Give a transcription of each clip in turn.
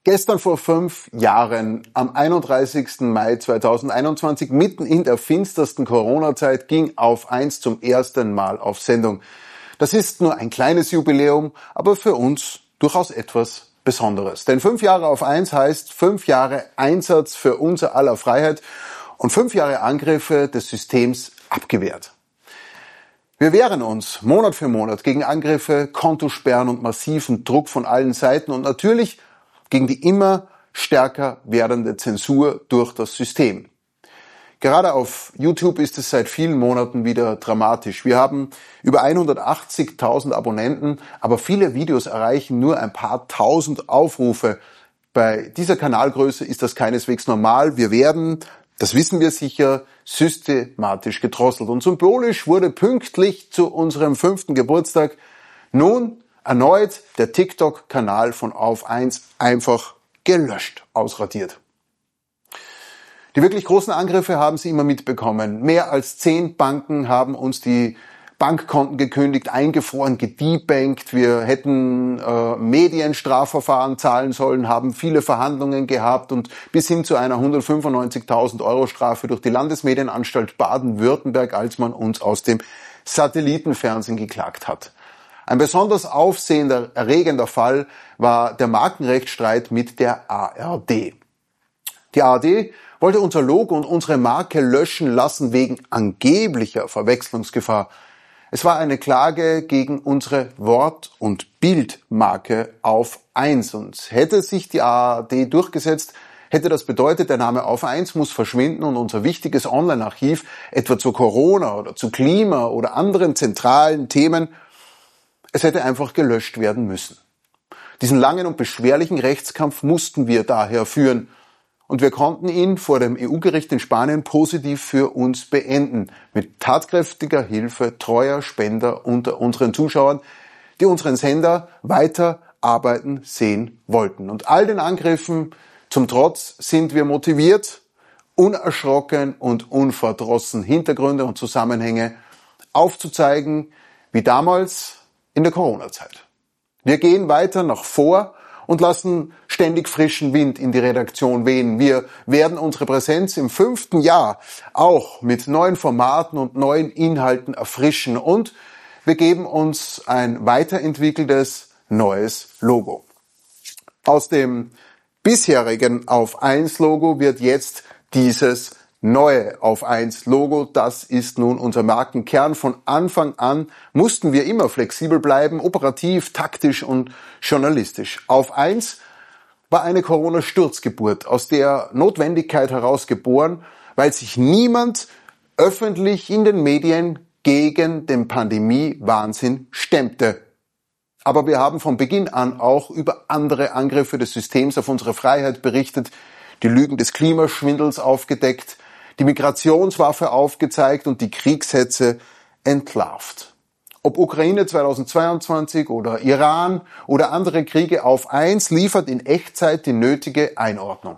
Gestern vor 5 Jahren, am 31. Mai 2021, mitten in der finstersten Corona-Zeit, ging Auf 1 zum ersten Mal auf Sendung. Das ist nur ein kleines Jubiläum, aber für uns durchaus etwas Besonderes. Denn 5 Jahre Auf 1 heißt 5 Jahre Einsatz für unser aller Freiheit und 5 Jahre Angriffe des Systems abgewehrt. Wir wehren uns Monat für Monat gegen Angriffe, Kontosperren und massiven Druck von allen Seiten und natürlich gegen die immer stärker werdende Zensur durch das System. Gerade auf YouTube ist es seit vielen Monaten wieder dramatisch. Wir haben über 180.000 Abonnenten, aber viele Videos erreichen nur ein paar tausend Aufrufe. Bei dieser Kanalgröße ist das keineswegs normal. Wir werden, das wissen wir sicher, systematisch gedrosselt. Und symbolisch wurde pünktlich zu unserem 5. Geburtstag nun erneut der TikTok-Kanal von Auf 1 einfach gelöscht, ausradiert. Die wirklich großen Angriffe haben Sie immer mitbekommen. Mehr als 10 Banken haben uns die Bankkonten gekündigt, eingefroren, gedebankt. Wir hätten Medienstrafverfahren zahlen sollen, haben viele Verhandlungen gehabt und bis hin zu einer 195.000 € Strafe durch die Landesmedienanstalt Baden-Württemberg, als man uns aus dem Satellitenfernsehen geklagt hat. Ein besonders aufsehenerregender Fall war der Markenrechtsstreit mit der ARD. Die ARD wollte unser Logo und unsere Marke löschen lassen wegen angeblicher Verwechslungsgefahr. Es war eine Klage gegen unsere Wort- und Bildmarke Auf 1 und hätte sich die ARD durchgesetzt, hätte das bedeutet, der Name Auf 1 muss verschwinden und unser wichtiges Online-Archiv, etwa zu Corona oder zu Klima oder anderen zentralen Themen, es hätte einfach gelöscht werden müssen. Diesen langen und beschwerlichen Rechtskampf mussten wir daher führen. Und wir konnten ihn vor dem EU-Gericht in Spanien positiv für uns beenden. Mit tatkräftiger Hilfe treuer Spender unter unseren Zuschauern, die unseren Sender weiter arbeiten sehen wollten. Und all den Angriffen zum Trotz sind wir motiviert, unerschrocken und unverdrossen Hintergründe und Zusammenhänge aufzuzeigen, wie damals in der Corona-Zeit. Wir gehen weiter nach vor und lassen ständig frischen Wind in die Redaktion wehen. Wir werden unsere Präsenz im 5. Jahr auch mit neuen Formaten und neuen Inhalten erfrischen und wir geben uns ein weiterentwickeltes neues Logo. Aus dem bisherigen Auf 1 Logo wird jetzt dieses neue Auf 1 Logo, das ist nun unser Markenkern. Von Anfang an mussten wir immer flexibel bleiben, operativ, taktisch und journalistisch. Auf 1 war eine Corona-Sturzgeburt, aus der Notwendigkeit heraus geboren, weil sich niemand öffentlich in den Medien gegen den Pandemie-Wahnsinn stemmte. Aber wir haben von Beginn an auch über andere Angriffe des Systems auf unsere Freiheit berichtet, die Lügen des Klimaschwindels aufgedeckt, die Migrationswaffe aufgezeigt und die Kriegshetze entlarvt. Ob Ukraine 2022 oder Iran oder andere Kriege, Auf 1 liefert in Echtzeit die nötige Einordnung.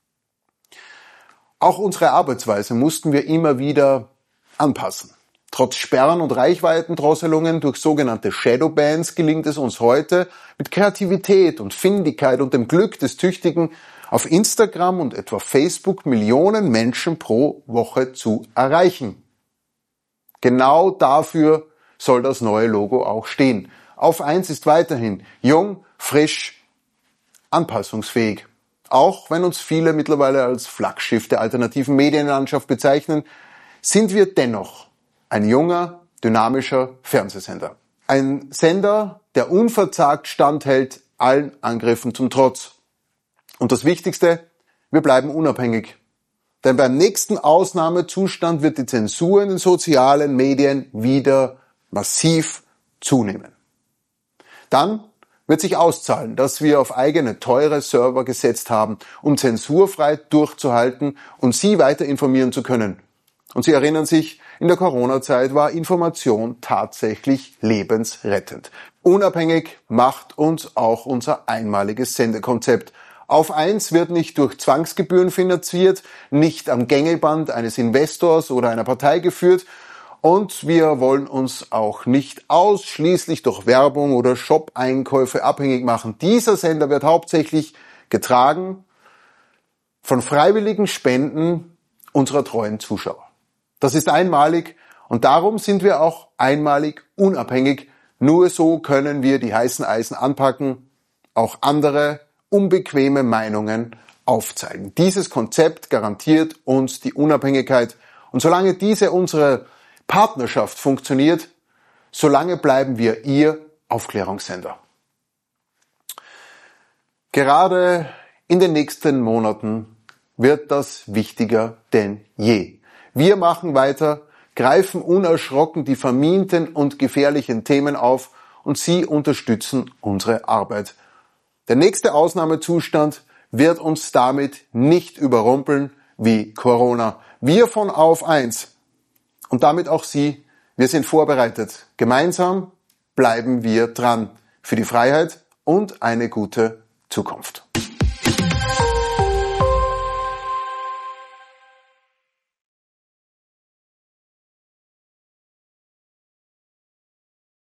Auch unsere Arbeitsweise mussten wir immer wieder anpassen. Trotz Sperren und Reichweitendrosselungen durch sogenannte Shadowbans gelingt es uns heute, mit Kreativität und Findigkeit und dem Glück des Tüchtigen auf Instagram und etwa Facebook Millionen Menschen pro Woche zu erreichen. Genau dafür soll das neue Logo auch stehen. Auf 1 ist weiterhin jung, frisch, anpassungsfähig. Auch wenn uns viele mittlerweile als Flaggschiff der alternativen Medienlandschaft bezeichnen, sind wir dennoch ein junger, dynamischer Fernsehsender. Ein Sender, der unverzagt standhält allen Angriffen zum Trotz. Und das Wichtigste, wir bleiben unabhängig. Denn beim nächsten Ausnahmezustand wird die Zensur in den sozialen Medien wieder massiv zunehmen. Dann wird sich auszahlen, dass wir auf eigene teure Server gesetzt haben, um zensurfrei durchzuhalten und Sie weiter informieren zu können. Und Sie erinnern sich, in der Corona-Zeit war Information tatsächlich lebensrettend. Unabhängig macht uns auch unser einmaliges Sendekonzept. Auf 1 wird nicht durch Zwangsgebühren finanziert, nicht am Gängelband eines Investors oder einer Partei geführt und wir wollen uns auch nicht ausschließlich durch Werbung oder Shop-Einkäufe abhängig machen. Dieser Sender wird hauptsächlich getragen von freiwilligen Spenden unserer treuen Zuschauer. Das ist einmalig und darum sind wir auch einmalig unabhängig. Nur so können wir die heißen Eisen anpacken, auch andere unbequeme Meinungen aufzeigen. Dieses Konzept garantiert uns die Unabhängigkeit und solange diese unsere Partnerschaft funktioniert, solange bleiben wir Ihr Aufklärungssender. Gerade in den nächsten Monaten wird das wichtiger denn je. Wir machen weiter, greifen unerschrocken die verminten und gefährlichen Themen auf und Sie unterstützen unsere Arbeit. Der nächste Ausnahmezustand wird uns damit nicht überrumpeln wie Corona. Wir von Auf 1 und damit auch Sie, wir sind vorbereitet. Gemeinsam bleiben wir dran für die Freiheit und eine gute Zukunft.